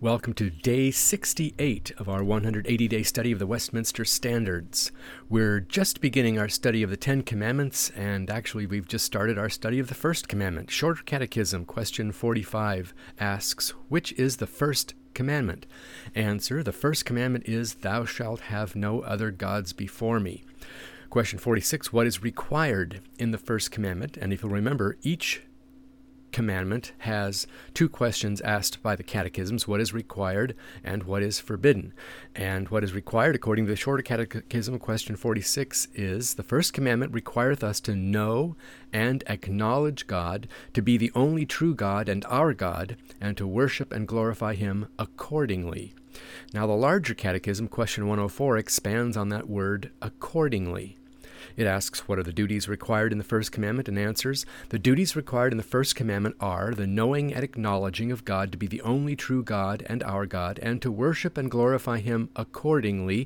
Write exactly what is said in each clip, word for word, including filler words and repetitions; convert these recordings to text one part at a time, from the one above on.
Welcome to day sixty-eight of our one hundred eighty day study of the Westminster Standards. We're just beginning our study of the Ten Commandments, and actually we've just started our study of the First Commandment. Shorter Catechism, question forty-five, asks, which is the first commandment? Answer, the first commandment is, thou shalt have no other gods before me. Question forty-six, what is required in the first commandment? And if you'll remember, each commandment has two questions asked by the catechisms: what is required and what is forbidden. And what is required, according to the Shorter Catechism, question forty-six, is the first commandment requireth us to know and acknowledge God to be the only true God and our God, and to worship and glorify him accordingly. Now the larger catechism, question one oh four, expands on that word accordingly. It asks, what are the duties required in the first commandment? And answers, the duties required in the first commandment are the knowing and acknowledging of God to be the only true God and our God, and to worship and glorify him accordingly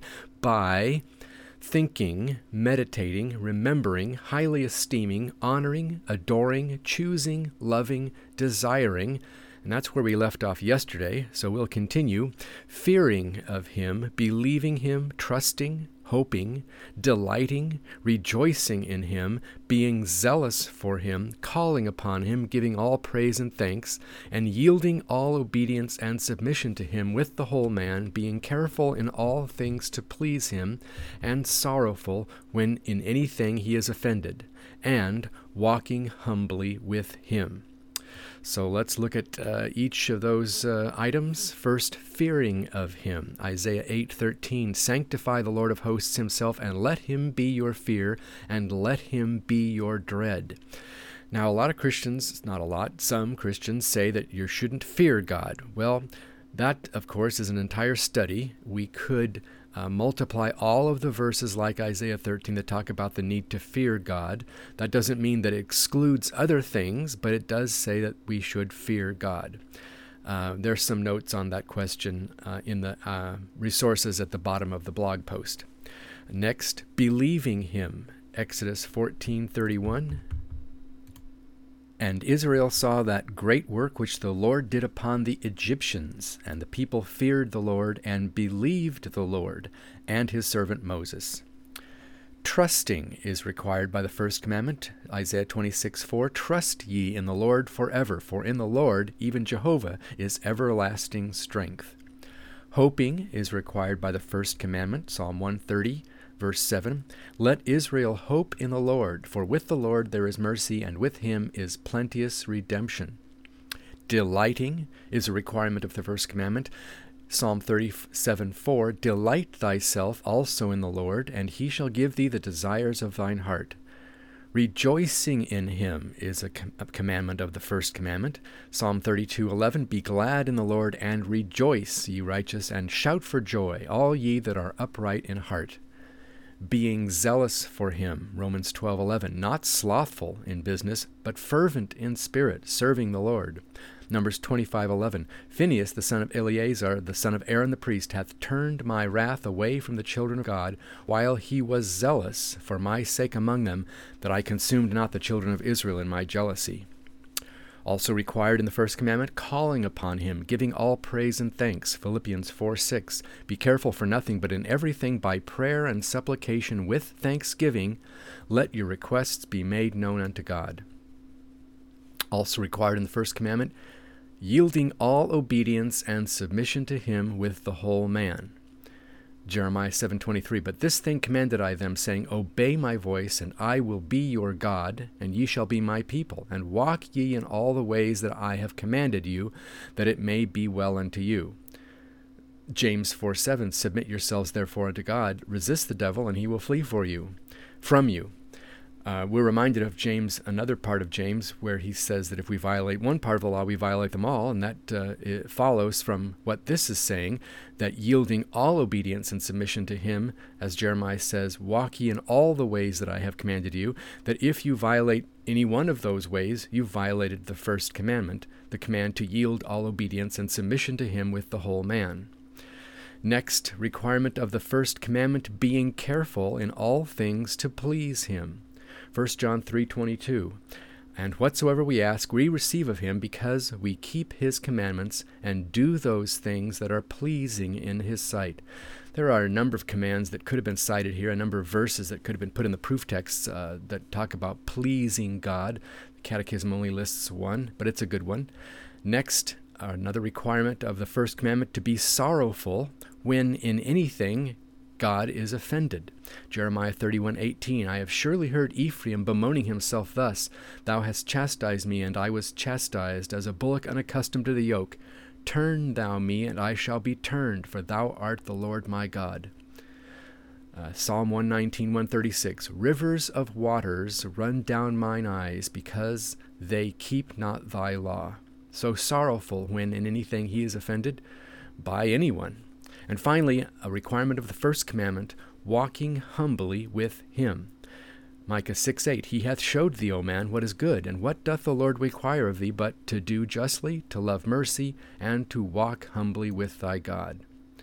by thinking, meditating, remembering, highly esteeming, honoring, adoring, choosing, loving, desiring. And that's where we left off yesterday, so we'll continue. Fearing of him, believing him, trusting, hoping, delighting, rejoicing in him, being zealous for him, calling upon him, giving all praise and thanks, and yielding all obedience and submission to him with the whole man, being careful in all things to please him, and sorrowful when in anything he is offended, and walking humbly with him. So let's look at uh, each of those uh, items. First, fearing of him. Isaiah eight thirteen, sanctify the Lord of hosts himself, and let him be your fear, and let him be your dread. Now, a lot of Christians, not a lot, some Christians say that you shouldn't fear God. Well, that, of course, is an entire study. We could Uh, multiply all of the verses like Isaiah thirteen that talk about the need to fear God. That doesn't mean that it excludes other things, but it does say that we should fear God. Uh, there's some notes on that question uh, in the uh, resources at the bottom of the blog post. Next, believing him. Exodus fourteen thirty-one. And Israel saw that great work which the Lord did upon the Egyptians, and the people feared the Lord and believed the Lord and his servant Moses. Trusting is required by the first commandment. Isaiah twenty-six four, trust ye in the Lord forever, for in the Lord, even Jehovah, is everlasting strength. Hoping is required by the first commandment. Psalm one thirty, verse seven, let Israel hope in the Lord, for with the Lord there is mercy, and with him is plenteous redemption. Delighting is a requirement of the first commandment. Psalm thirty-seven four, delight thyself also in the Lord, and he shall give thee the desires of thine heart. Rejoicing in him is a, com- a commandment of the first commandment. Psalm thirty-two eleven, be glad in the Lord, and rejoice, ye righteous, and shout for joy, all ye that are upright in heart. Being zealous for him, Romans twelve eleven, not slothful in business, but fervent in spirit, serving the Lord. Numbers twenty-five eleven, Phinehas, the son of Eleazar, the son of Aaron the priest, hath turned my wrath away from the children of God, while he was zealous for my sake among them, that I consumed not the children of Israel in my jealousy. Also required in the first commandment, calling upon him, giving all praise and thanks. Philippians four six, be careful for nothing, but in everything by prayer and supplication with thanksgiving, let your requests be made known unto God. Also required in the first commandment, yielding all obedience and submission to him with the whole man. Jeremiah seven twenty-three, but this thing commanded I them, saying, obey my voice, and I will be your God, and ye shall be my people, and walk ye in all the ways that I have commanded you, that it may be well unto you. James four seven, submit yourselves therefore unto God, resist the devil, and he will flee for you, from you. Uh, we're reminded of James, another part of James, where he says that if we violate one part of the law, we violate them all, and that uh, it follows from what this is saying, that yielding all obedience and submission to him, as Jeremiah says, walk ye in all the ways that I have commanded you, that if you violate any one of those ways, you've violated the first commandment, the command to yield all obedience and submission to him with the whole man. Next, requirement of the first commandment, being careful in all things to please him. First John three twenty-two, And whatsoever we ask, we receive of him, because we keep his commandments and do those things that are pleasing in his sight. There are a number of commands that could have been cited here, a number of verses that could have been put in the proof texts uh, that talk about pleasing God. The Catechism only lists one, but it's a good one. Next, another requirement of the first commandment, to be sorrowful when in anything God is offended. Jeremiah thirty-one eighteen, I have surely heard Ephraim bemoaning himself thus, Thou hast chastised me, and I was chastised, as a bullock unaccustomed to the yoke. Turn thou me, and I shall be turned, for thou art the Lord my God. Uh, Psalm one nineteen, one thirty-six, Rivers of waters run down mine eyes, because they keep not thy law. So sorrowful when in anything he is offended by anyone. And finally, a requirement of the first commandment, walking humbly with him. Micah six eight, He hath showed thee, O man, what is good, and what doth the Lord require of thee, but to do justly, to love mercy, and to walk humbly with thy God.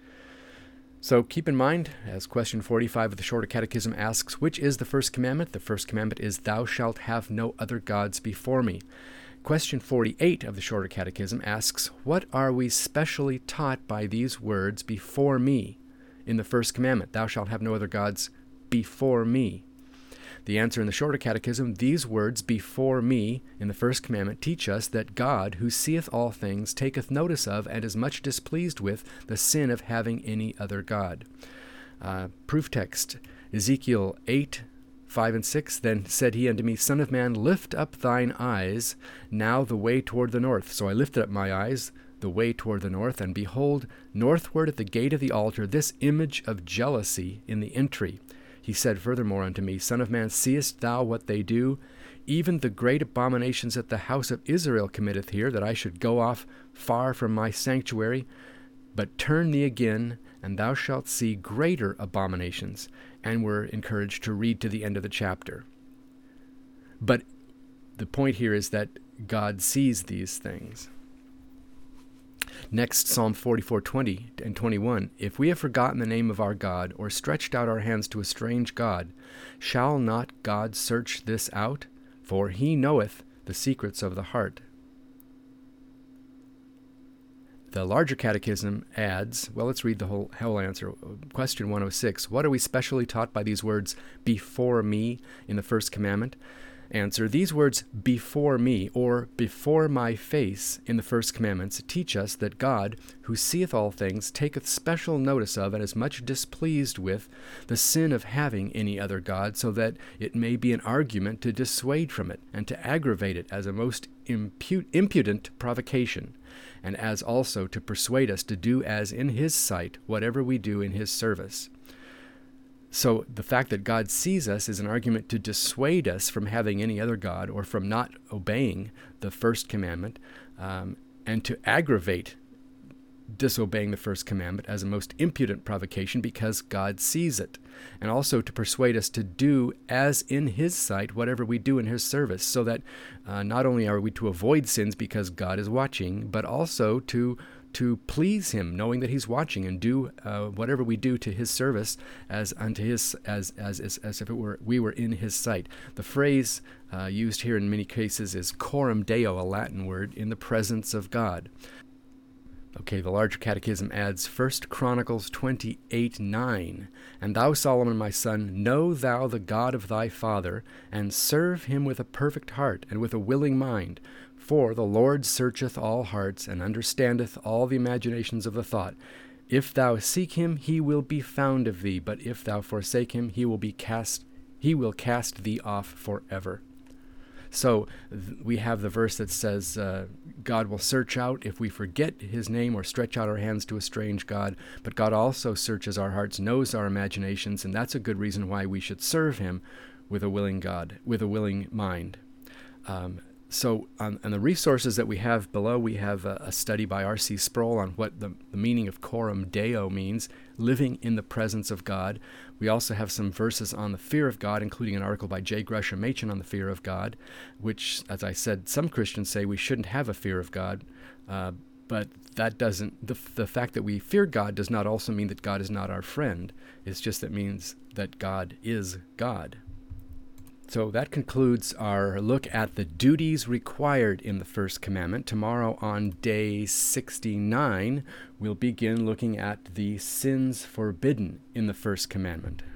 So keep in mind, as question forty-five of the Shorter Catechism asks, which is the first commandment? The first commandment is, Thou shalt have no other gods before me. Question forty-eight of the Shorter Catechism asks, what are we specially taught by these words, before me, in the first commandment? Thou shalt have no other gods before me. The answer in the Shorter Catechism, these words, before me, in the first commandment, teach us that God, who seeth all things, taketh notice of and is much displeased with the sin of having any other God. Uh, proof text, Ezekiel eight, five and six, Then said he unto me, Son of man, lift up thine eyes now the way toward the north. So I lifted up my eyes the way toward the north, and behold, northward at the gate of the altar, this image of jealousy in the entry. He said furthermore unto me, Son of man, seest thou what they do? Even the great abominations that the house of Israel committeth here, that I should go off far from my sanctuary. But turn thee again, and thou shalt see greater abominations. And we're encouraged to read to the end of the chapter. But the point here is that God sees these things. Next, Psalm forty-four twenty and twenty-one, If we have forgotten the name of our God, or stretched out our hands to a strange God, shall not God search this out? For he knoweth the secrets of the heart. The Larger Catechism adds, well, let's read the whole, whole answer. Question one oh six, what are we specially taught by these words, before me, in the first commandment? Answer, these words, before me, or before my face, in the first commandments, teach us that God, who seeth all things, taketh special notice of and is much displeased with the sin of having any other God, so that it may be an argument to dissuade from it, and to aggravate it as a most imput- impudent provocation, and as also to persuade us to do as in his sight whatever we do in his service. So the fact that God sees us is an argument to dissuade us from having any other God, or from not obeying the first commandment, um, and to aggravate disobeying the first commandment as a most impudent provocation because God sees it, and also to persuade us to do as in his sight whatever we do in his service, so that uh, not only are we to avoid sins because God is watching, but also to to please him, knowing that he's watching, and do uh, whatever we do to his service as unto his as as as, as if it were we were in his sight. The phrase uh, used here in many cases is coram Deo, a Latin word, in the presence of God. Okay, the Larger Catechism adds First Chronicles twenty-eight nine, And thou, Solomon, my son, know thou the God of thy father, and serve him with a perfect heart and with a willing mind. For the Lord searcheth all hearts, and understandeth all the imaginations of the thought. If thou seek him, he will be found of thee, but if thou forsake him, he will be cast, he will cast thee off forever. So th- we have the verse that says, uh, God will search out if we forget his name or stretch out our hands to a strange God, but God also searches our hearts, knows our imaginations, and that's a good reason why we should serve him with a willing God, with a willing mind. Um, So on, on the resources that we have below, we have a, a study by R C Sproul on what the, the meaning of coram Deo means, living in the presence of God. We also have some verses on the fear of God, including an article by J. Gresham Machen on the fear of God, which, as I said, some Christians say we shouldn't have a fear of God, uh, but that doesn't, the, the fact that we fear God does not also mean that God is not our friend. It's just that means that God is God. So that concludes our look at the duties required in the first commandment. Tomorrow on day sixty-nine, we'll begin looking at the sins forbidden in the first commandment.